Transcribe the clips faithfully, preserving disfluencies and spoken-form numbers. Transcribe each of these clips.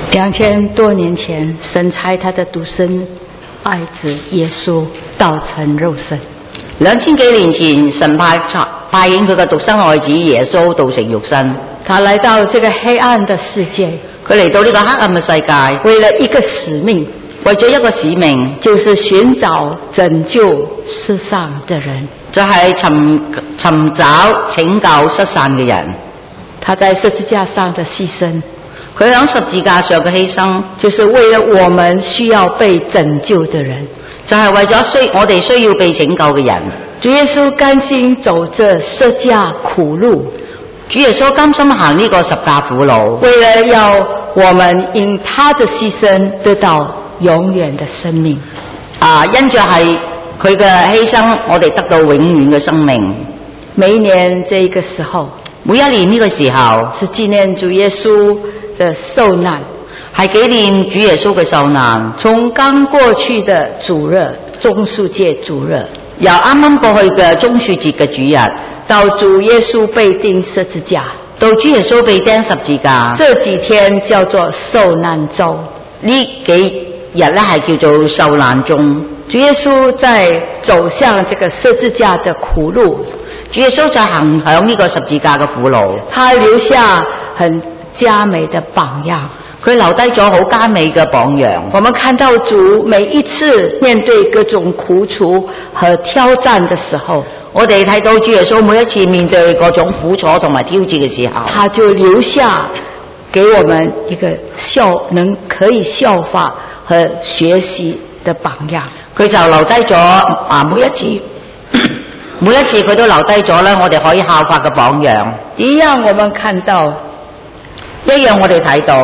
两千多年前，神差他的獨生愛子耶穌道成肉身。 兩千幾年前，神派派遣佢嘅獨生愛子耶穌道成肉身。 他來到這個黑暗的世界， 佢嚟到呢個黑暗嘅世界， 為了一個使命， 為咗一個使命， 就是尋找拯救世上的人， 就係尋尋找拯救失散嘅人。 他在十字架上的犧牲， 佢喺十字架上嘅犧牲， 就是為了我們需要被拯救的人， 就係為咗需我哋需要被拯救嘅人。 主耶穌甘心走這十架苦路， 主耶穌甘心行呢個十架苦路， 為了要我們因他的犧牲得到永遠的生命。 啊，因着係佢嘅犧牲，我哋得到永遠嘅生命。 每一年這個時候， 每一年呢個時候是紀念主耶穌的受難， 係紀念主耶穌嘅受難。 從剛過去的主日，棕樹節主日， 由啱啱過去嘅棕樹節嘅主日， 到主耶穌被釘十字架， 到主耶穌被釘十字架， 這幾天叫做受難週。 呢幾日咧係叫做受難週。 主耶穌在走向這個十字架的苦路， 主耶穌就行響呢個十字架嘅苦路， 他留下很佳美的榜樣， 佢留低咗好佳美嘅榜樣。 我們看到主每一次面對各種苦楚和挑戰的時候， 我哋睇到主耶穌每一次面對各種苦楚同埋挑戰嘅時候， 他就留下給我們一個效能可以效法和學習的榜樣。 佢就留低咗啊，每一次每一次佢都留低咗咧，我哋可以效法嘅榜樣。 一樣我們看到， 一樣我哋睇到，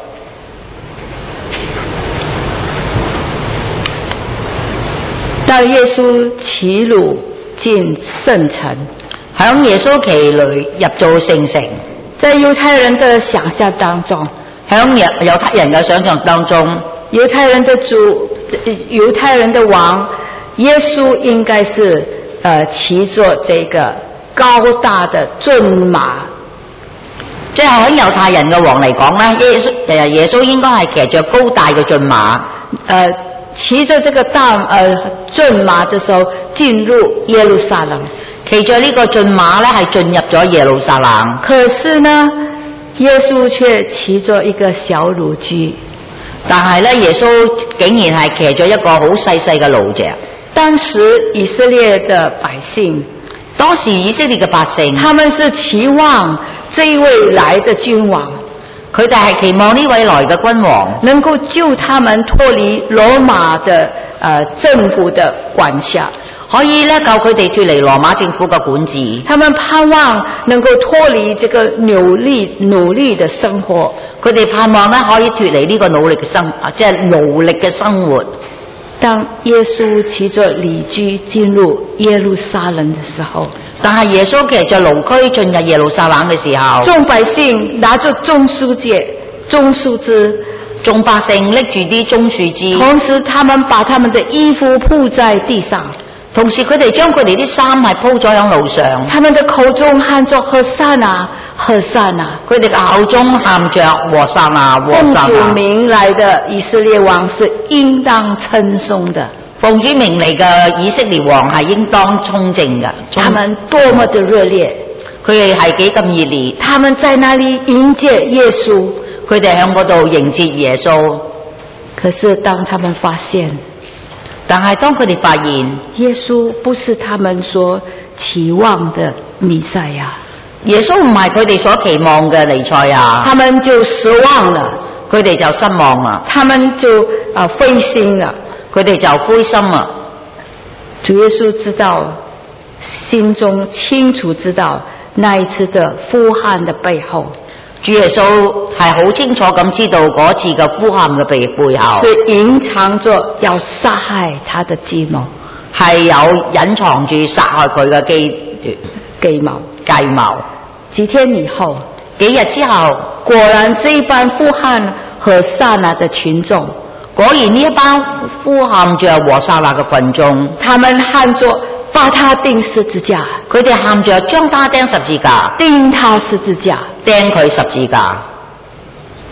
當耶穌騎驢進聖城， 響耶穌騎驢入做聖城， 在猶太人的想象當中， 響猶太人嘅想象當中， 猶太人的主，猶太人的王耶穌應該是呃騎着這個高大的駿馬， 即係喺猶太人嘅王嚟講咧，耶穌誒耶穌應該係騎着高大嘅駿馬， 呃騎着這個大呃駿馬的時候進入耶路撒冷， 騎着呢個駿馬咧係進入咗耶路撒冷。 可是呢，耶穌卻騎着一個小驢駒， 但係咧耶穌竟然係騎咗一個好細細嘅驢隻。 當時以色列的百姓， 當時以色列嘅百姓， 他們是期望這一位來的君王， 佢哋係期望呢位來嘅君王能夠救他們脫離羅馬的呃政府的管轄， 可以咧救佢哋脫離羅馬政府嘅管治。 他們盼望能夠脫離這個努力努力的生活， 佢哋盼望咧可以脫離呢個努力嘅生啊，即係勞力嘅生活。 當耶穌騎着驢駒進入耶路撒冷的時候， 但係耶穌騎着驢駒進入耶路撒冷嘅時候， 眾百姓拿着棕樹枝，棕樹枝， 眾百姓拎住啲棕樹枝， 同時他們把他們的衣服鋪在地上， 同時佢哋將佢哋啲衫係鋪咗喺路上， 他們的口中喊着和散那，和散那， 佢哋嘅口中喊着和散那，和散那。 奉主名來的以色列王是應當稱頌的， 奉主名嚟嘅以色列王係應當稱頌嘅。 他們多麼的熱烈， 佢哋係幾咁熱烈， 他們在那裡迎接耶穌， 佢哋喺嗰度迎接耶穌。 可是當他們發現， 但係當佢哋發現耶穌不是他們所期望的彌賽亞， 耶穌唔係佢哋所期望嘅彌賽亞， 他們就失望了， 佢哋就失望啦， 他們就啊灰心了， 佢哋就灰心啦。 主耶穌知道，心中清楚知道那一次的呼喊的背後， 主耶穌係好清楚咁知道嗰次嘅呼喊嘅背背後是隱藏着要殺害他的計謀， 係有隱藏住殺害佢嘅計計謀計謀。 幾天以後， 幾日之後， 果然這一班呼喊和撒那的群眾， 果然呢一班呼喊着和撒那嘅群眾， 他們喊着把他釘十字架， 佢哋喊着將他釘十字架， 釘他十字架， 釘佢十字架。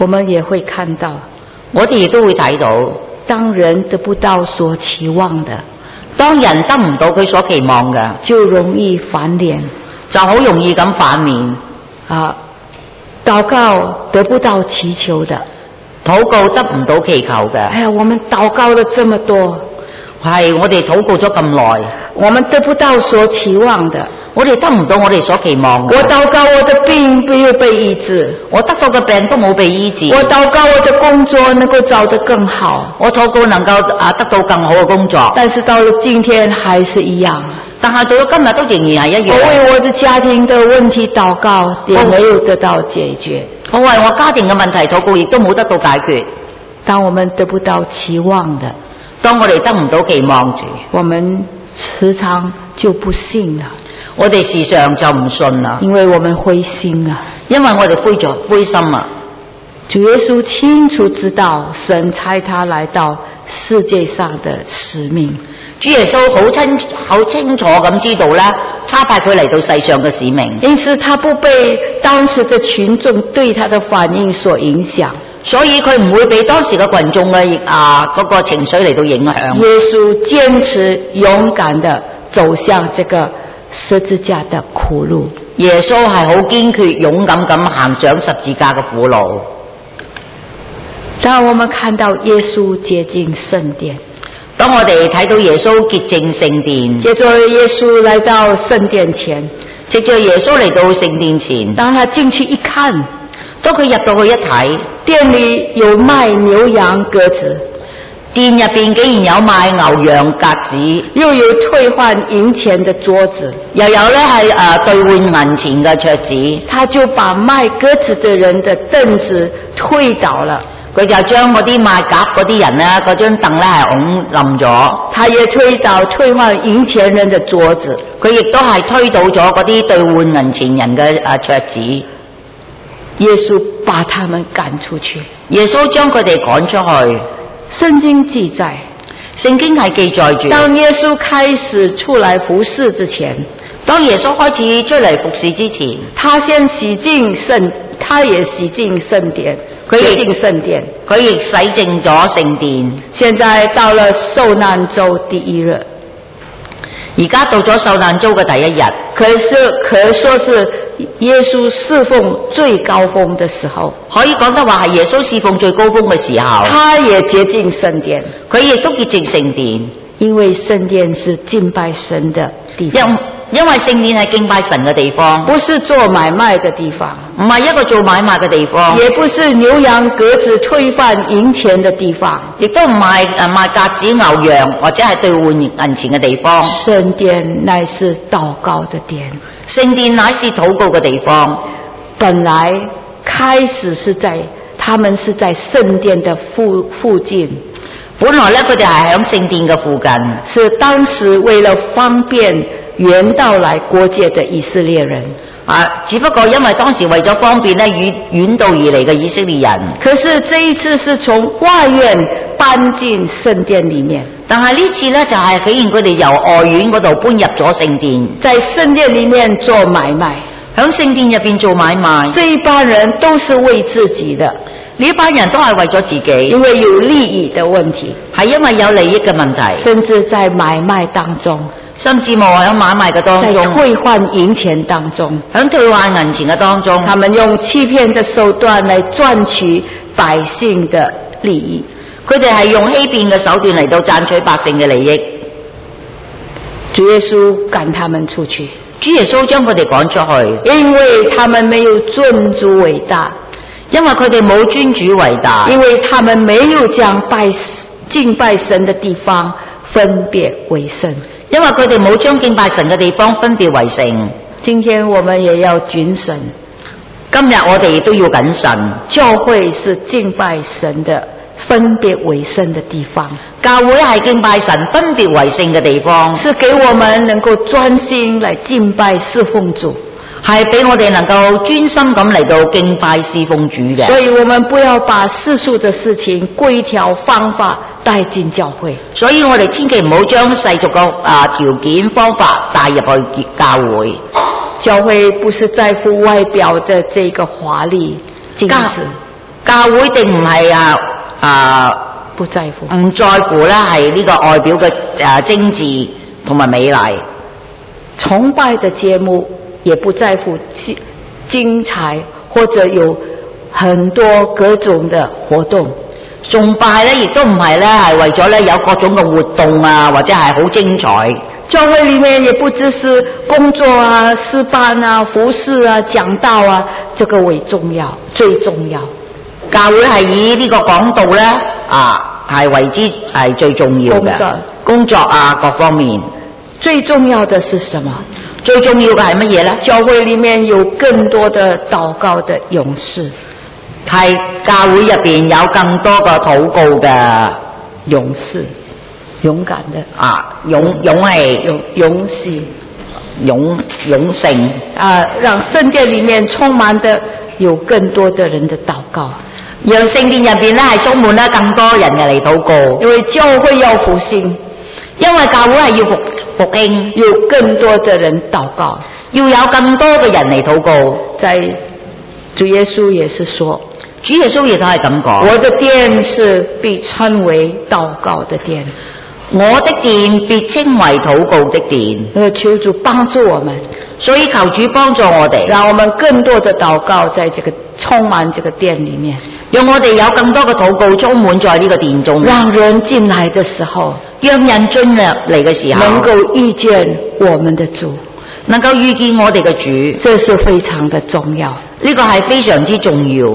我們也會看到， 我哋亦都會睇到， 當人得不到所期望的， 當人得唔到佢所期望嘅， 就容易翻臉， 就好容易咁反面啊！禱告得不到祈求的， 禱告得唔到祈求嘅。 哎呀，我們禱告了這麼多， 係我哋禱告咗咁耐， 我們得不到所期望的， 我哋得唔到我哋所期望嘅。 我禱告我的病沒有被醫治， 我得到嘅病都冇被醫治。 我禱告我的工作能夠找得更好， 我禱告能夠啊得到更好嘅工作。 但是到了今天還是一樣， 但係到咗今日都仍然係一樣。 我為我的家庭的問題禱告，也沒有得到解決。 我為我家庭嘅問題禱告，亦都冇得到解決。 當我們得不到期望的， 當我哋得唔到期望住， 我們時常就不信了。 我哋時常就唔信啦， 因為我們灰心了， 因為我哋灰咗灰心啊。 主耶穌清楚知道神差他來到世界上的使命， 主耶穌好清好清楚咁知道啦，差派佢嚟到世上嘅使命， 因此他不被當時的群眾對他的反應所影響， 所以佢唔會俾當時嘅群眾嘅啊嗰個情緒嚟到影響。 耶穌堅持勇敢地走向這個十字架的苦路， 耶穌係好堅決勇敢咁行上十字架嘅苦路。 當我們看到耶穌接近聖殿， 當我哋睇到耶穌潔淨聖殿， 接着耶穌來到聖殿前， 藉着耶穌嚟到聖殿前， 當他進去一看， 當佢入到去一睇， 店裏有賣牛羊鴿子， 店入邊竟然有賣牛羊鴿子， 又有退換銀錢的桌子， 又有咧係誒兌換銀錢嘅桌子， 他就把賣鴿子的人的凳子推倒了。 佢就將嗰啲賣鴿嗰啲人咧，嗰張凳咧係拱冧咗。 他也推倒退換銀錢人的桌子， 佢亦都係推倒咗嗰啲兌換銀錢人嘅誒桌子。 耶穌把他們趕出去。 耶穌將佢哋趕出去。 聖經記載， 聖經係記載住， 當耶穌開始出來服侍之前， 當耶穌開始出嚟服侍之前， 他先洗淨聖，他也洗淨聖殿。佢洗淨聖殿， 佢亦洗淨咗聖殿。 現在到了受難週第一日， 而家到咗受難週嘅第一日， 可是可說是耶穌侍奉最高峰的時候， 可以講得話係耶穌侍奉最高峰嘅時候。 他也潔淨聖殿， 佢亦都潔淨聖殿， 因為聖殿是敬拜神的地方。 因為聖殿係敬拜神嘅地方， 不是做買賣的地方， 唔係一個做買賣嘅地方， 也不是牛羊鴿子退換銀錢的地方， 亦都唔係誒賣鴿子牛羊或者係兌換銀錢嘅地方。 聖殿乃是禱告的殿， 聖殿乃是禱告嘅地方。 本來開始是在，他們是在聖殿的附附近， 本來咧佢哋係喺聖殿嘅附近， 是當時為了方便遠道來過節的以色列人啊，只不過因為當時為咗方便咧遠遠道而嚟嘅以色列人。 可是這一次是從外院搬進聖殿裡面， 但係呢次咧就係顯然佢哋由外院嗰度搬入咗聖殿， 在聖殿裡面做買賣， 喺聖殿入邊做買賣。 這一班人都是為自己的， 呢一班人都係為咗自己， 因為有利益的問題， 係因為有利益嘅問題， 甚至在買賣當中， 甚至冇喺買賣嘅當中， 在退換銀錢當中， 喺退換銀錢嘅當中， 他們用欺騙的手段來賺取百姓的利益。 佢哋係用欺騙嘅手段嚟到賺取百姓嘅利益。 主耶穌趕他們出去， 主耶穌將佢哋趕出去， 因為他們沒有尊主為大， 因為佢哋冇尊主為大， 因為他們沒有將拜敬拜神的地方分別為聖， 因為佢哋冇將敬拜神嘅地方分別為聖。 今天我們也要謹慎， 今日我哋亦都要謹慎。 教會是敬拜神的分別為聖的地方， 教會係敬拜神分別為聖嘅地方， 是給我們能夠專心來敬拜侍奉主， 係俾我哋能夠專心咁嚟到敬拜侍奉主嘅。 所以我們不要把世俗的事情規條方法帶進教會， 所以我哋千祈唔好將世俗嘅啊條件方法帶入去教會。 教會不是在乎外表的這個華麗精緻， 教會定唔係啊啊不在乎， 唔在乎咧係呢個外表嘅誒精緻同埋美麗， 崇拜的節目也不在乎精精彩或者有很多各種的活動。 崇拜咧亦都唔係咧係為咗咧有各種嘅活動啊，或者係好精彩。 教會裏面也不只是工作啊、詩班啊、服侍啊、講道啊，這個為重要，最重要。 教會係以呢個講道咧啊係為之係最重要嘅工作工作啊各方面。 最重要的是什麼？ 最重要嘅係乜嘢咧？ 教會裏面有更多的禱告的勇士， 係教會入邊有更多嘅禱告嘅勇士，勇敢的啊勇勇氣勇勇士勇勇性啊，讓聖殿裏面充滿的有更多的人的禱告， 讓聖殿入邊咧係充滿咧更多人嘅嚟禱告。 因為教會要復興， 因為教會係要復復興， 有更多的人禱告， 要有更多嘅人嚟禱告。 在主耶穌也是說， 主耶穌亦都係咁講， 我的殿是被稱為禱告的殿， 我的殿被稱為禱告的殿。 呃，求主幫助我們， 所以求主幫助我哋， 讓我們更多的禱告在這個充滿這個殿裏面， 讓我哋有更多嘅禱告充滿在呢個殿中， 讓人進來的時候， 讓人進入嚟嘅時候能夠遇見我們的主， 能夠遇見我哋嘅主， 這是非常的重要， 呢個係非常之重要。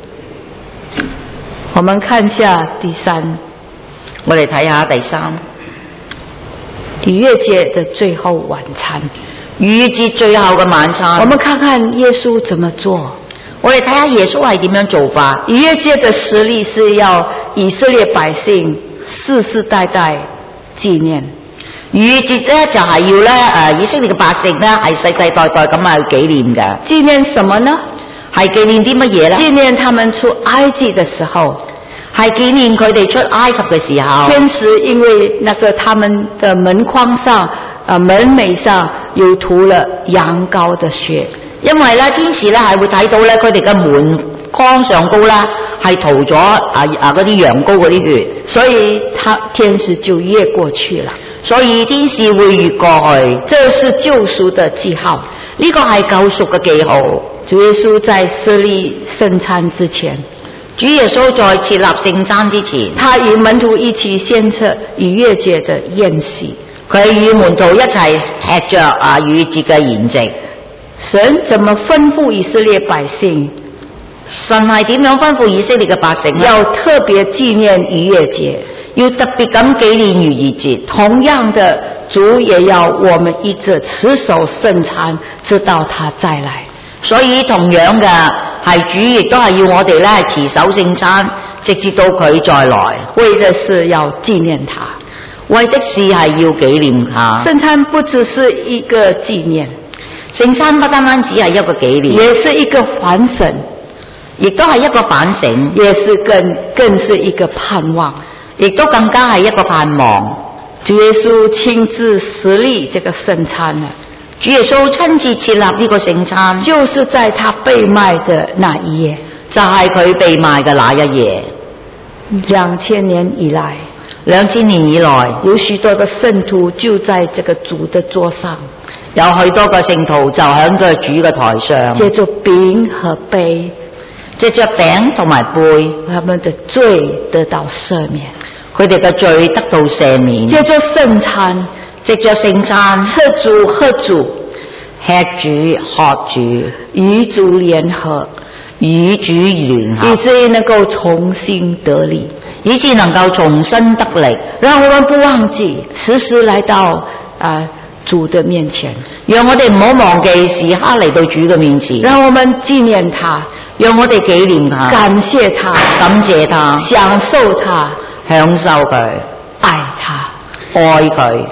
我們看下第三， 我哋睇下第三， 逾越節的最後晚餐， 逾越節最後嘅晚餐， 我們看看耶穌怎麼做。 我哋睇下耶穌係點樣做法。 逾越節的實例是要以色列百姓世世代代紀念。 逾越節咧就係要咧誒以色列嘅百姓咧係世世代代咁去紀念嘅。 紀念什麼呢？ 係紀念啲乜嘢咧？ 紀念他們出埃及的時候， 係紀念佢哋出埃及嘅時候。 天使因為那個他們的門框上、呃門楣上有塗了羊羔的血， 因為咧天使咧係會睇到咧佢哋嘅門框上高啦係塗咗啊啊嗰啲羊羔嗰啲血， 所以他天使就越過去了。 所以天使會越過去， 這是救贖的記號， 呢個係救贖嘅記號。 主耶穌在設立聖餐之前， 主耶穌在設立聖餐之前， 他與門徒一起獻策逾越節的宴席， 佢與門徒一齊吃着啊逾越節嘅筵席。 神怎麼吩咐以色列百姓？ 神係點樣吩咐以色列嘅百姓呢？ 要特別紀念逾越節， 要特別咁紀念逾越節。 同樣的，主也要我們一直持守聖餐，直到他再來。 所以同樣嘅係主亦都係要我哋咧係持守聖餐，直至到佢再來。 為的是要紀念他， 為的是係要紀念他。 聖餐不只是一個紀念， 聖餐不單單只係一個紀念， 也是一個反省， 亦都係一個反省， 也是更更是一個盼望， 亦都更加係一個盼望。 主耶穌親自設立這個聖餐啊！ 主耶穌親自設立呢個聖餐， 就是在他被賣的那一夜， 就係佢被賣嘅那一夜。 兩千年以來， 兩千年以來， 有許多嘅聖徒就在這個主的桌上， 有許多個聖徒就喺個主嘅台上， 借着餅和杯， 借着餅同埋杯， 他們的罪得到赦免， 佢哋嘅罪得到赦免。 借着聖餐， 藉着聖餐， 吃主喝主， 吃主喝主， 與主聯合， 與主聯合， 以至於能夠重新得力， 以致能夠重新得力。 讓我們不忘記時時來到啊、呃、主的面前， 讓我哋唔好忘記時刻嚟到主嘅面前， 讓我們紀念他， 讓我哋紀念他， 感謝他， 感謝他， 享受他， 享受佢， 愛他， 愛佢。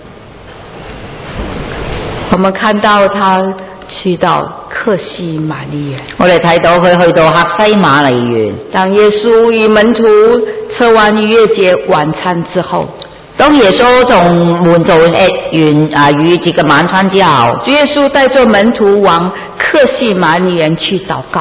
我們看到他去到客西馬尼園， 我哋睇到佢去到客西馬尼園。 當耶穌與門徒吃完逾越節晚餐之後， 當耶穌同門徒吃完啊逾越節嘅晚餐之後， 主耶穌帶着門徒往客西馬尼園去禱告。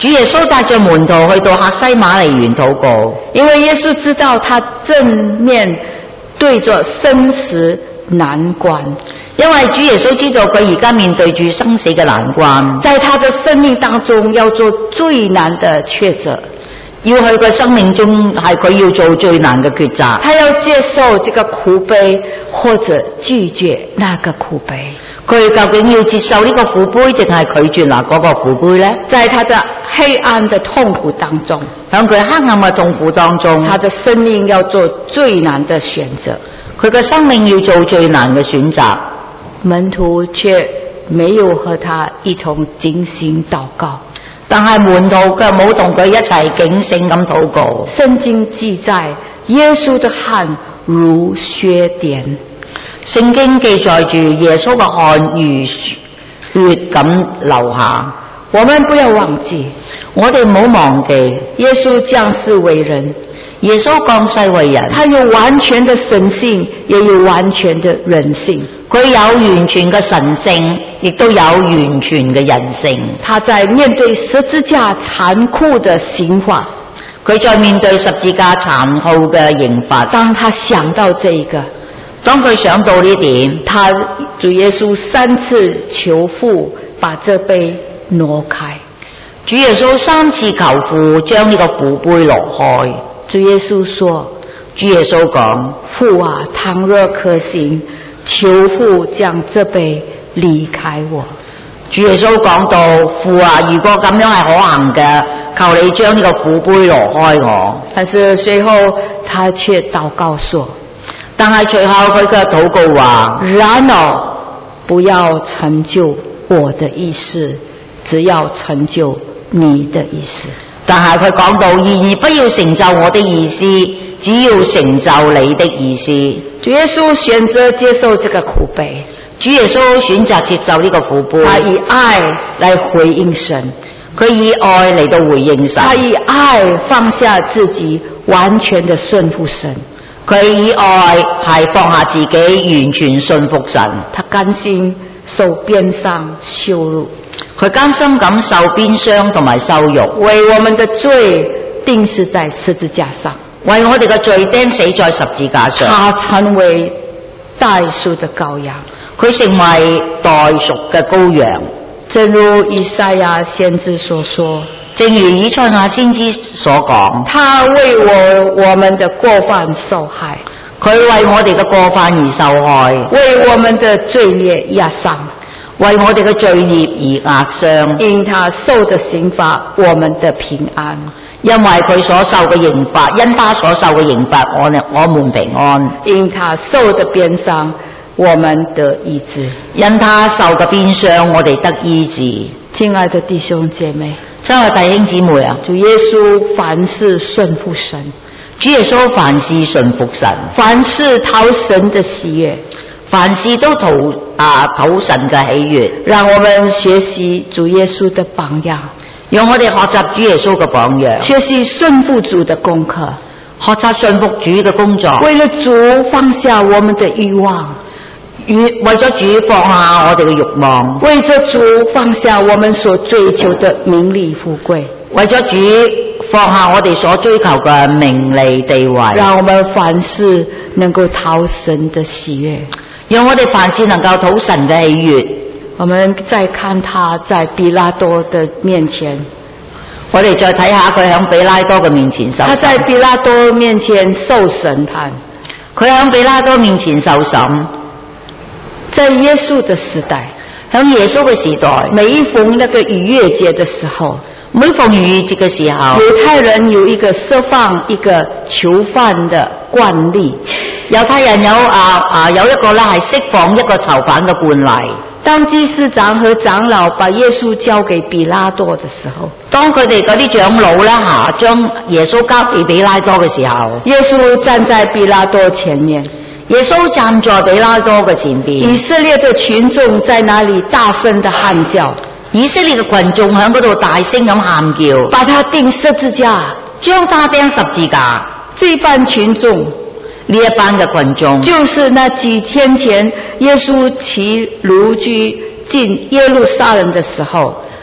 主耶穌帶着門徒去到客西馬尼園禱告， 因為耶穌知道他正面對着生死難關， 因為主耶穌知道佢而家面對住生死嘅難關， 在他的生命當中要做最難的抉擇， 要去佢生命中係佢要做最難嘅抉擇， 他要接受這個苦悲，或者拒絕那個苦悲。 佢究竟要接受呢個苦杯，定係拒絕嗱嗰個苦杯呢？ 在他的黑暗的痛苦當中， 響佢黑暗嘅痛苦當中， 他的生命要做最難的選擇， 佢嘅生命要做最難嘅選擇。 門徒卻沒有和他一同警醒禱告， 但係門徒卻冇同佢一齊警醒咁禱告。 聖經記載耶穌的汗如血點， 聖經記載住耶穌嘅汗如血咁流下。 我們不要忘記， 我哋唔好忘記耶穌降世為人， 耶穌降世為人， 他有完全的神性，也有完全的人性。 佢有完全嘅神性，亦都有完全嘅人性。 他在面對十字架殘酷的刑罰， 佢在面對十字架殘酷嘅刑罰， 當他想到這一個， 當佢想到呢點， 他主耶穌三次求父把這杯挪開， 主耶穌三次求父將呢個苦杯挪開。 主耶穌說， 主耶穌講， 父啊，倘若可行，求父將這杯離開我。 主耶穌講到，父啊，如果咁樣係可行嘅，求你將呢個苦杯挪開我。 但是隨後他卻禱告說， 但係隨後佢嘅禱告話， 然而不要成就我的意思，只要成就你的意思。 但係佢講到，然而不要成就我的意思，只要成就你的意思。 主耶穌選擇接受這個苦杯， 主耶穌選擇接受呢個苦杯， 他以愛來回應神， 佢以愛嚟到回應神， 他以愛放下自己，完全的順服神。 佢以愛係放下自己，完全順服神。 他甘心受鞭傷羞辱， 佢甘心咁受鞭傷同埋羞辱， 為我們的罪釘死在十字架上， 為我哋嘅罪釘死在十字架上。 他成為代贖的羔羊， 佢成為代贖嘅羔羊。 正如以賽亞先知所說， 正如以賽亞先知所講， 他為我我們的過犯受害， 佢為我哋嘅過犯而受害， 為我們的罪孽壓傷， 為我哋嘅罪孽而壓傷。 因他受的刑罰，我們的平安； 因為佢所受嘅刑罰，因他所受嘅刑罰，我哋我們平安； 因他受的鞭傷，我們得醫治； 因他受嘅鞭傷，我哋得醫治。 親愛的弟兄姐妹， 親愛弟兄姊妹啊， 主耶穌凡事順服神， 主耶穌凡事順服神， 凡事討神的喜悅， 凡事都討啊討神嘅喜悅。 讓我們學習主耶穌的榜樣， 讓我哋學習主耶穌嘅榜樣， 學習順服主的功課， 學習順服主嘅工作， 為了主放下我們的慾望， 為咗主放下我哋嘅慾望， 為咗主放下我們所追求的名利富貴， 為咗主放下我哋所追求嘅名利地位， 讓我們凡事能夠討神的喜悅， 讓我哋凡事能夠討神嘅喜悅。 我們再看他在比拉多的面前， 我哋再睇下佢喺比拉多嘅面前受審， 他在比拉多面前受審判， 佢喺比拉多面前受審。 在耶穌的時代， 喺耶穌嘅時代， 每一逢那個逾越節的時候， 每逢逾越節嘅時候， 猶太人有一個釋放一個囚犯的慣例， 猶太人有啊啊有一個咧係釋放一個囚犯嘅慣例。 當祭司長和長老把耶穌交給比拉多的時候， 當佢哋嗰啲長老咧吓將耶穌交俾比拉多嘅時候， 耶穌站在比拉多前面， 耶穌站在比拉多嘅前邊， 以色列的群眾在那裏大聲的喊叫， 以色列嘅群眾喺嗰度大聲咁喊叫， 把他釘十字架， 將他釘十字架。 這班群眾， 呢一班嘅群眾， 就是那幾天前耶穌騎驢駒進耶路撒冷的時候，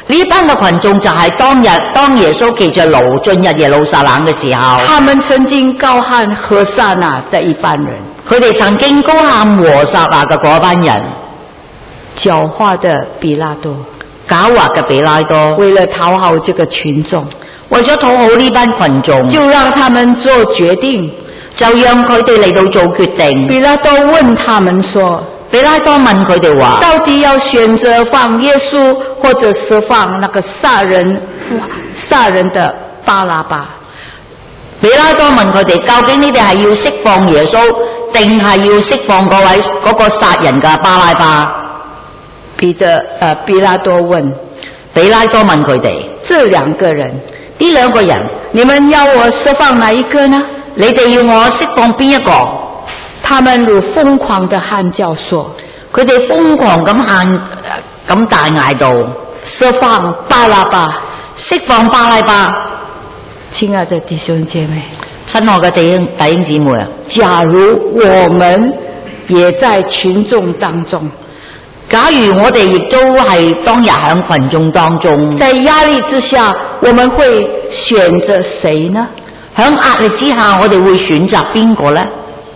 呢班嘅群眾就係當日當耶穌騎着驢進入耶路撒冷嘅時候， 他們曾經高喊和撒那的一班人， 佢哋曾經高喊和撒那嘅嗰班人， 狡猾的比拉多， 狡猾嘅比拉多， 為了討好這個群眾， 為咗討好呢班群眾， 就讓他們做決定， 就讓佢哋嚟到做決定。 比拉多問他們說， 比拉多問佢哋話， 到底要選擇放耶穌，或者釋放那個殺人殺人的巴拉巴？ 比拉多問佢哋，究竟你哋係要釋放耶穌，定係要釋放嗰位嗰個殺人嘅巴拉巴？ 彼得呃，比拉多問， 比拉多問佢哋， 這兩個人， 呢兩個人， 你們要我釋放哪一個呢？ 你哋要我釋放邊一個？ 他們如瘋狂的喊叫說， 佢哋瘋狂咁喊咁大嗌道， 釋放巴拉巴， 釋放巴拉巴。 親愛的弟兄姐妹， 親愛嘅弟兄弟兄姊妹啊， 假如我們也在群眾當中， 假如我哋亦都係當日喺群眾當中， 在壓力之下，我們會選擇誰呢？ 喺壓力之下，我哋會選擇邊個呢？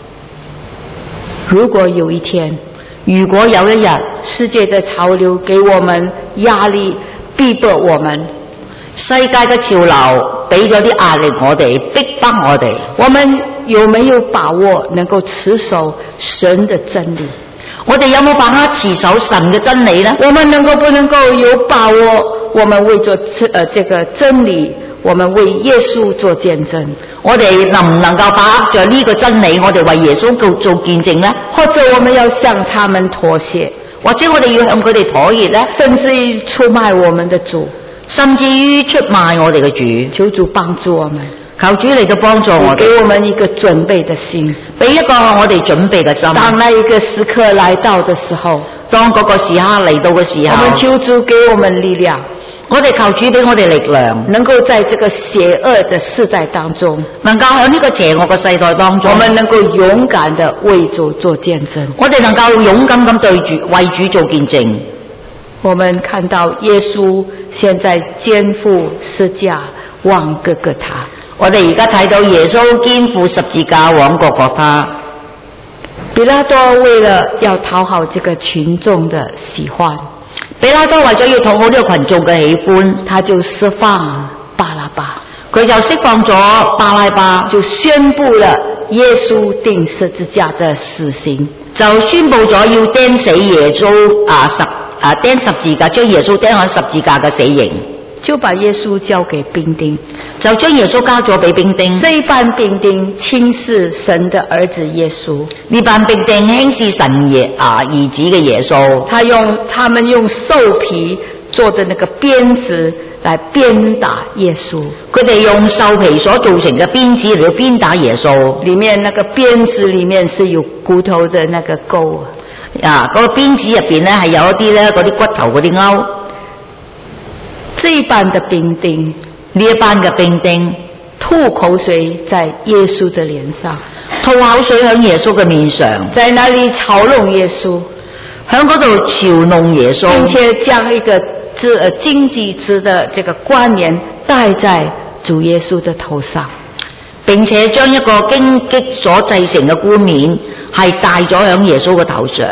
如果有一天， 如果有一日， 世界的潮流給我們壓力，逼迫我們， 世界嘅潮流俾咗啲壓力我哋，逼迫我哋， 我們有沒有把握能夠持守神的真理？ 我哋有冇把握持守神嘅真理呢？ 我們能夠不能夠有把握，我們為咗呃這個真理，我們為耶穌做見證？ 我哋能唔能夠把握着呢個真理，我哋為耶穌做做見證呢？ 或者我們要向他們妥協， 或者我哋要向佢哋妥協呢？ 甚至於出賣我們的主， 甚至於出賣我哋嘅主？ 求主幫助我們， 求主嚟到幫助我哋， 給我們一個準備的心， 俾一個我哋準備嘅心。 當那一個時刻來到的時候， 當嗰個時刻嚟到嘅時候， 我們求主給我們力量， 我哋求主俾我哋力量， 能夠在這個邪惡的世代當中， 能夠喺呢個邪惡嘅世代當中， 我們能夠勇敢地為主做見證。 我哋能夠勇敢咁對住為主做見證。 我們看到耶穌現在肩負十架往各各他， 我哋而家睇到耶穌肩負十字架往各各他。 比拉多為了要討好這個群眾的喜歡， 比拉多為咗要討好呢個群眾嘅喜歡， 他就釋放巴拉巴， 佢就釋放咗巴拉巴， 就宣布了耶穌釘十字架的死刑， 就宣布咗要釘死耶穌啊十啊釘十字架，將耶穌釘喺十字架嘅死刑， 就把耶穌交給兵丁， 就將耶穌交咗俾兵丁。 這一班兵丁輕視神的兒子耶穌， 呢班兵丁輕視神爺啊兒子嘅耶穌， 他用他們用獸皮做的那個鞭子來鞭打耶穌， 佢哋用獸皮所造成嘅鞭子嚟到鞭打耶穌， 裏面那個鞭子裏面是有骨頭的那個鈎啊，嗰、那個鞭子入邊咧係有一啲咧嗰啲骨頭嗰啲鈎。 這一班的兵丁， 呢一班嘅兵丁吐口水在耶穌的臉上， 吐口水喺耶穌嘅面上， 在那裏嘲弄耶穌， 喺嗰度嘲弄耶穌， 並且將一個支呃荊棘枝的這個冠冕戴在主耶穌的頭上， 並且將一個荊棘所製成嘅冠冕係戴咗喺耶穌嘅頭上，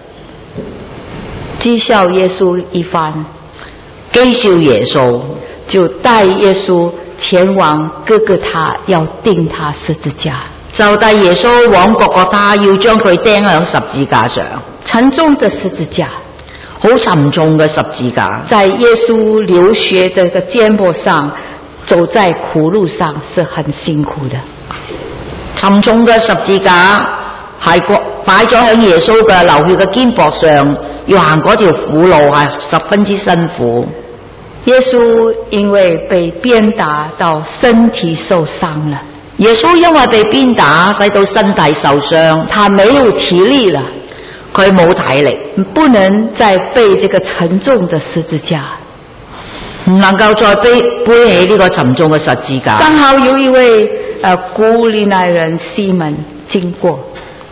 譏笑耶穌一番， 譏笑耶穌， 就帶耶穌前往各各他，要釘他十字架， 就帶耶穌往各各他，要將佢釘喺十字架上， 沉重的十字架， 好沉重嘅十字架， 在耶穌流血的個肩膊上，走在苦路上是很辛苦的。 沉重嘅十字架係擺咗喺耶穌嘅流血嘅肩膊上，要行嗰條苦路係十分之辛苦。 耶穌因為被鞭打到身體受傷了， 耶穌因為被鞭打使到身體受傷， 他沒有體力了， 佢冇體力， 不能再背這個沉重的十字架， 唔能夠再背背起呢個沉重嘅十字架。 剛好有一位呃古利奈人西門經過，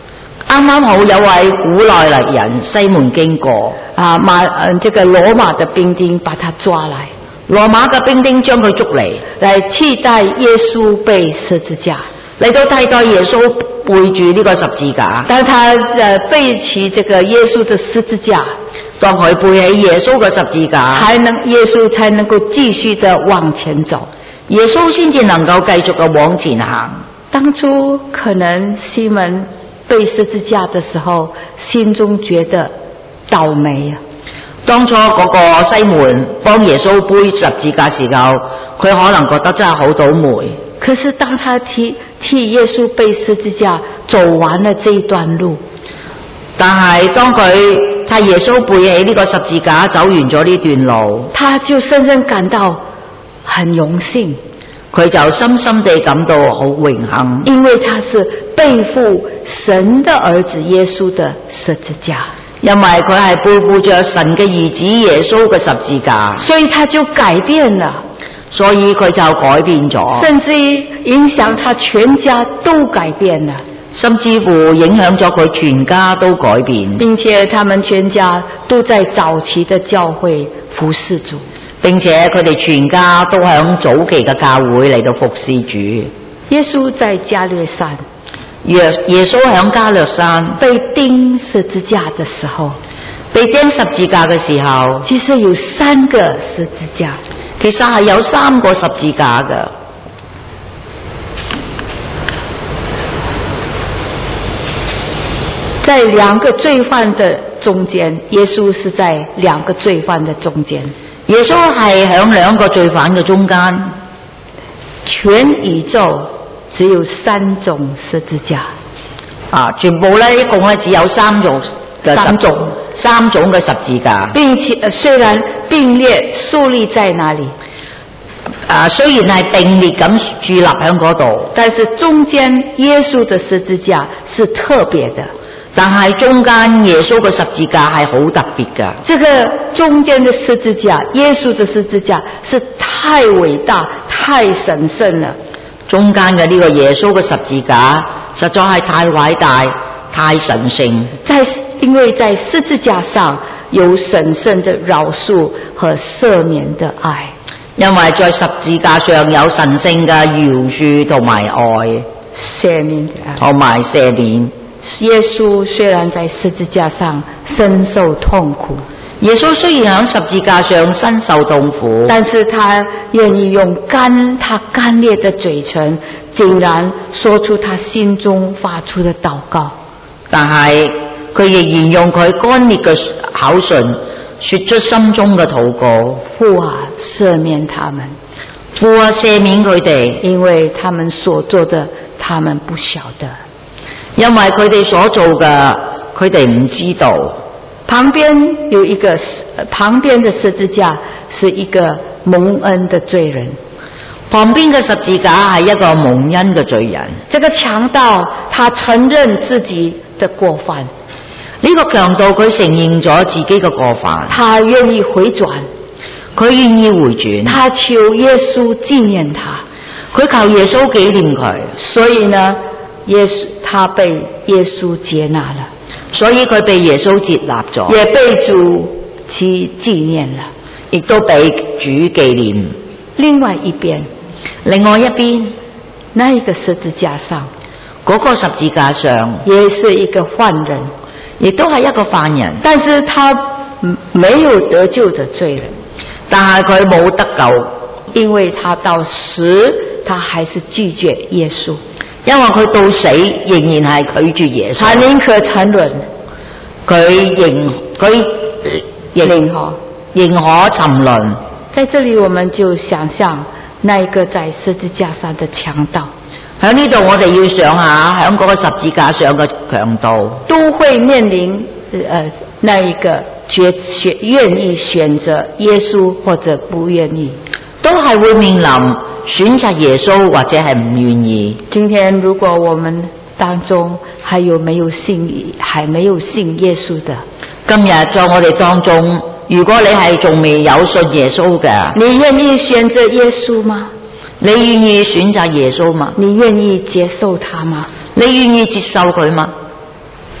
啱啱好有位古代嚟人西門經過， 啊馬嗯這個羅馬的兵丁把他抓來， 羅馬嘅兵丁將佢捉嚟， 來替代耶穌背十字架， 嚟到替代耶穌背住呢個十字架。 當他呃背起這個耶穌的十字架， 當佢背起耶穌嘅十字架， 才能耶穌才能夠繼續的往前走， 耶穌先至能夠繼續嘅往前行。 當初可能西門背十字架的時候，心中覺得倒霉啊。 當初嗰個西門幫耶穌背十字架時候，佢可能覺得真係好倒霉。 可是當他替替耶穌背十字架走完了這一段路， 但係當佢替耶穌背起呢個十字架走完咗呢段路， 他就深深感到很榮幸， 佢就深深地感到好榮幸， 因為他是背負神的兒子耶穌的十字架， 因為佢係背負着神嘅兒子耶穌嘅十字架， 所以他就改變了， 所以佢就改變咗， 甚至影響他全家都改變了， 甚至乎影響咗佢全家都改變， 並且他們全家都在早期的教會服侍主， 並且佢哋全家都響早期嘅教會嚟到服侍主。 耶穌在加略山， 耶耶穌響加略山被釘十字架的時候， 被釘十字架嘅時候， 其實有三個十字架， 其實係有三個十字架嘅。 在兩個罪犯的中間，耶穌是在兩個罪犯的中間， 耶穌係響兩個罪犯嘅中間。 全宇宙只有三種十字架， 啊，全部咧一共咧只有三種嘅三種三種嘅十字架， 並且、呃、雖然並列豎立在那裡， 啊雖然係並列咁佇立喺嗰度， 但是中間耶穌的十字架是特別的。 但係中間耶穌嘅十字架係好特別㗎。 這個中間的十字架，耶穌的十字架是太偉大、太神聖了。 中間嘅呢個耶穌嘅十字架實在係太偉大、太神聖。 在因為在十字架上有神聖的饒恕和赦免的愛， 因為在十字架上有神聖嘅饒恕同埋愛， 赦免的愛同埋赦免。 耶穌雖然在十字架上深受痛苦， 耶穌雖然喺十字架上深受痛苦， 但是他願意用乾他乾裂的嘴唇，竟然說出他心中發出的禱告。 但係佢仍然用佢乾裂嘅口唇說出心中嘅禱告： 父啊，赦免他們， 父啊，赦免佢哋， 因為他們所做的，他們不曉得。 因為佢哋所做嘅，佢哋唔知道。 旁邊有一個，旁邊的十字架是一個蒙恩的罪人， 旁邊嘅十字架係一個蒙恩嘅罪人。 這個強盜他承認自己的過犯， 呢個強盜佢承認咗自己嘅過犯， 他願意回轉， 佢願意回轉， 他求耶穌紀念他， 佢求耶穌紀念佢， 所以呢，耶穌他被耶穌接納了， 所以佢被耶穌接納咗， 也被主其紀念了， 亦都被主紀念。 另外一邊， 另外一邊， 那一個十字架上， 嗰個十字架上也是一個犯人， 亦都係一個犯人， 但是他沒有得救的罪人， 但係佢冇得救， 因為他到死他還是拒絕耶穌， 因為佢到死仍然係拒絕耶穌， 他寧可沉淪， 佢認佢認可認可沉淪。 在這裡我們就想象那一個在十字架上的強盜， 喺呢度我哋要想下，喺嗰個十字架上嘅強盜都會面臨呃那一個決選願意選擇耶穌或者不願意， 都係會面臨選擇耶穌或者係唔願意。 今天如果我們當中還有沒有信還沒有信耶穌的， 今日在我哋當中，如果你係仲未有信耶穌嘅， 你願意選擇耶穌嗎？ 你願意選擇耶穌嗎？ 你願意接受他嗎？ 你願意接受佢嗎？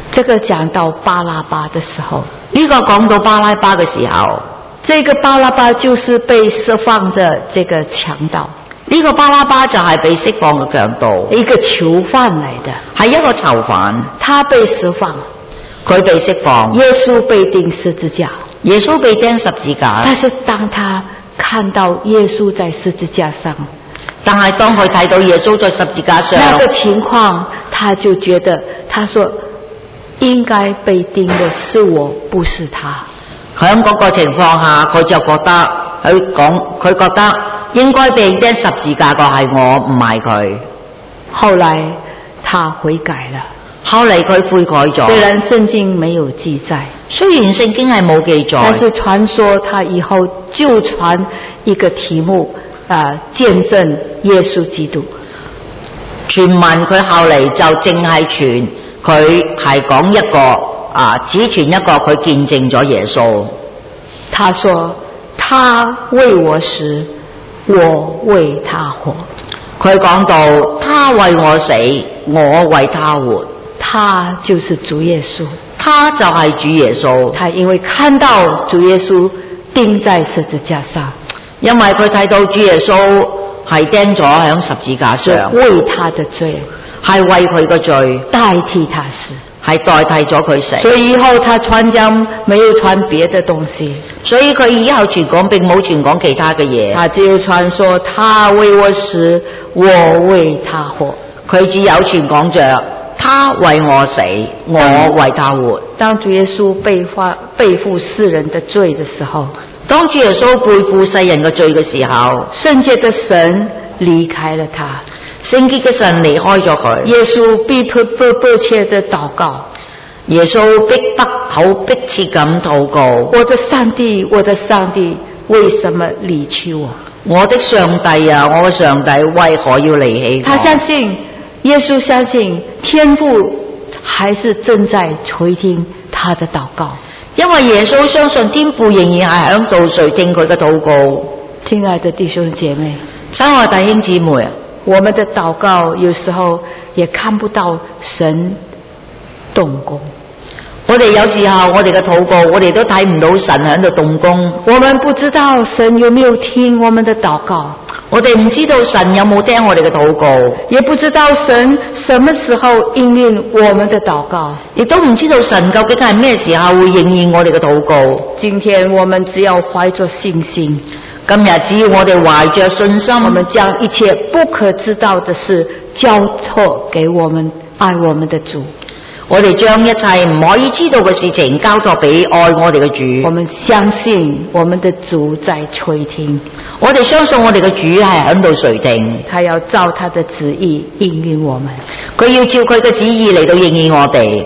這個講到巴拉巴的時候， 呢個講到巴拉巴嘅時候， 這個巴拉巴就是被釋放的這個強盜。 呢個巴拉巴就係被釋放嘅強盜， 一個囚犯嚟的， 係一個囚犯， 他被釋放， 佢被釋放， 耶穌被釘十字架， 耶穌被釘十字架。 但是當他看到耶穌在十字架上， 但係當佢睇到耶穌在十字架上， 那個情況，他就覺得，他說應該被釘的是我，不是他。 喺嗰個情況下，佢就覺得佢講，佢覺得應該被釘十字架個係我，唔係佢。 後來他悔改了， 後嚟佢悔改咗。 雖然聖經沒有記載， 雖然聖經係冇記載， 但是傳說他以後就傳一個題目，啊、呃，見證耶穌基督。 傳聞佢後嚟就淨係傳，佢係講一個啊，只傳一個佢見證咗耶穌。 他說：他為我死，我為他活。 佢講到他為我死，我為他活。 他就是主耶穌， 他就係主耶穌。 他因為看到主耶穌釘在十字架上， 因為佢睇到主耶穌係釘咗喺十字架上， 為他的罪， 係為佢嘅罪代替他死， 係代替咗佢死。 所以以後他傳講沒有傳別的東西， 所以佢以後傳講並冇傳講其他嘅嘢， 他只有傳說他為我死，我為他活。 佢只有傳講着他為我死，我為他活。 當主耶穌背負背負世人的罪的時候， 當主耶穌背負世人嘅罪嘅時候， 聖潔的神離開了他， 聖潔嘅神離開咗佢。 耶穌逼迫迫迫切的禱告， 耶穌逼迫好迫切咁禱告： 我的上帝，我的上帝，為什麼離棄我？ 我的上帝啊，我的上帝，為何要離棄我？ 他相信，耶穌相信天父還是正在垂聽他的禱告， 因為耶穌相信天父仍然係響度垂聽佢嘅禱告。 親愛的弟兄姐妹， 親愛弟兄姊妹啊， 我們的禱告有時候也看不到神動工。 我哋有時候我哋嘅禱告，我哋都睇唔到神喺度動工。 我們不知道神有沒有聽我們的禱告， 我哋唔知道神有冇聽我哋嘅禱告， 也不知道神什麼時候應允我們的禱告， 亦都唔知道神究竟係咩時候會應驗我哋嘅禱告。 今天我們只要懷着信心， 今日只要我哋懷着信心， 我們將一切不可知道的事交託給我們愛我們的主。 我哋將一切唔可以知道嘅事情交託俾愛我哋嘅主。 我們相信我們的主在垂聽， 我哋相信我哋嘅主係喺度垂聽， 他要照他的旨意應允我們， 佢要照佢嘅旨意嚟到應驗我哋。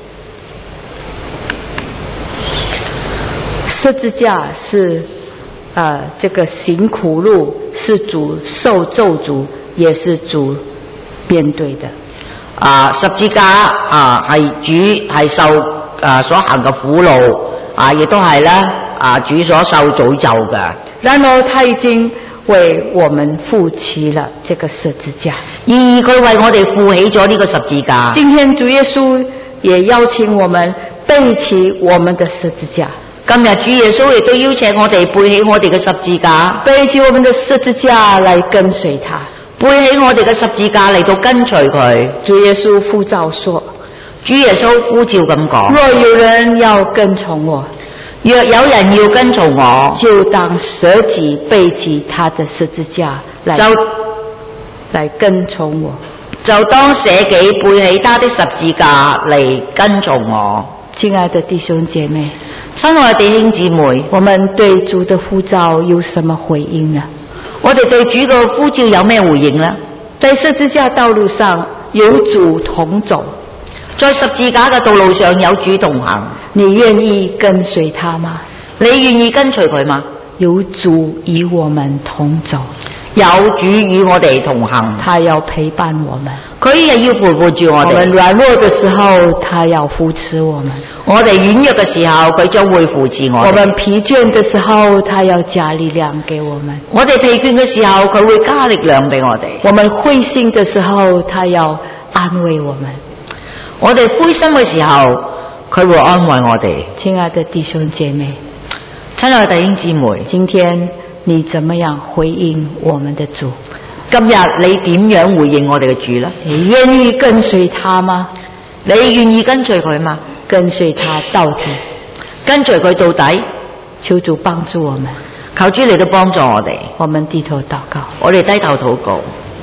十字架是呃這個行苦路，是主受咒詛，也是主面對的。 啊，十字架啊係主係受啊所行嘅苦路啊，亦都係咧啊主所受詛咒嘅。 然後他已經為我們負起了這個十字架， 而佢為我哋負起咗呢個十字架。 今天主耶穌也邀請我們背起我們的十字架。 今日主耶穌亦都邀請我哋背起我哋嘅十字架， 背起我們的十字架來跟隨他。 背起我哋嘅十字架嚟到跟隨佢。 主耶穌呼召說， 主耶穌呼召咁講： 若有人要跟從我， 若有人要跟從我， 就當捨己背起他的十字架來就來跟從我。 就當捨己背起他的十字架嚟跟從我。 親愛的弟兄姐妹， 親愛的弟兄姊妹， 我們對主的呼召有什麼回應呢？ 我哋對主嘅呼召有咩回應呢？ 在十字架道路上有主同走， 在十字架嘅道路上有主同行， 你願意跟隨他嗎？ 你願意跟隨佢嗎？ 有主與我們同走， 有主與我哋同行， 他要陪伴我們， 佢係要陪伴住我哋。 我們軟弱的時候，他要扶持我們； 我哋軟弱嘅時候，佢將會扶持我哋。 我們疲倦的時候，他要加力量給我們； 我哋疲倦嘅時候，佢會加力量俾我哋。 我們灰心的時候，他要安慰我們； 我哋灰心嘅時候，佢會安慰我哋。 親愛的弟兄姐妹， 親愛的弟兄姊妹， 今天你怎麼樣回應我們的主？ 今日你點樣回應我哋嘅主呢？ 你願意跟隨他嗎？ 你願意跟隨佢嗎？ 跟隨他到底， 跟隨佢到底。 求主幫助我們， 求主嚟到幫助我哋。 我們低頭禱告， 我哋低頭禱告。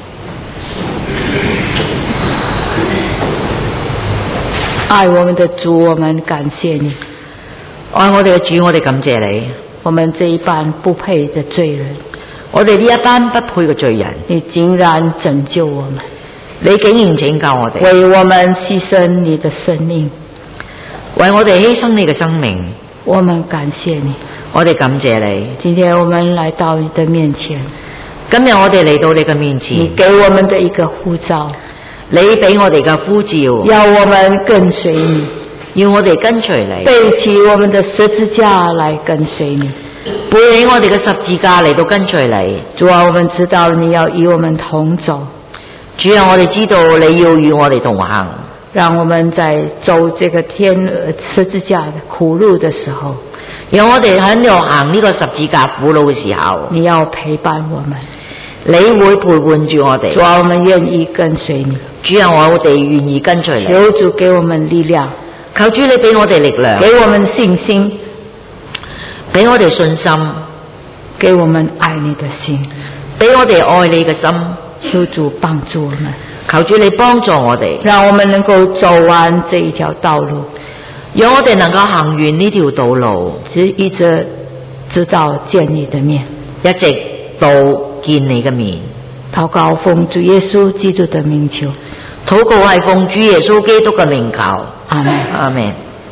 愛我們的主，我們感謝你。 愛我哋嘅主，我哋感謝你。 我們這一班不配的罪人， 我哋呢一班不配嘅罪人， 你竟然拯救我們， 你竟然拯救我哋， 為我們犧牲你的生命， 為我哋犧牲你嘅生命。 我們感謝你， 我哋感謝你。 今天我們來到你的面前， 今日我哋嚟到你嘅面前， 你給我們的一個呼召， 你俾我哋嘅呼召， 要我們跟隨你， 要我哋跟隨你， 背起我們的十字架來跟隨你， 背起我哋嘅十字架嚟到跟隨你。 主啊，我們知道你要與我們同走， 主啊，我哋知道你要與我哋同行。 讓我們在走這個天十字架的苦路的時候， 讓我哋喺度行呢個十字架苦路嘅時候， 你要陪伴我們， 你會陪伴住我哋。 主啊，我們願意跟隨你。 主啊，我哋願意跟隨你。 求主給我們力量， 求主你俾我哋力量， 給我們信心， 俾我哋信心， 給我們愛你的心， 俾我哋愛你嘅心。 求主幫助我們， 求主你幫助我哋， 讓我們能夠走完這一條道路， 讓我哋能夠行完呢條道路， 只一直直到見你的面， 一直到見你嘅面。 禱告奉主耶穌基督的名求， 禱告係奉主耶穌基督嘅名求。 阿們。 阿們。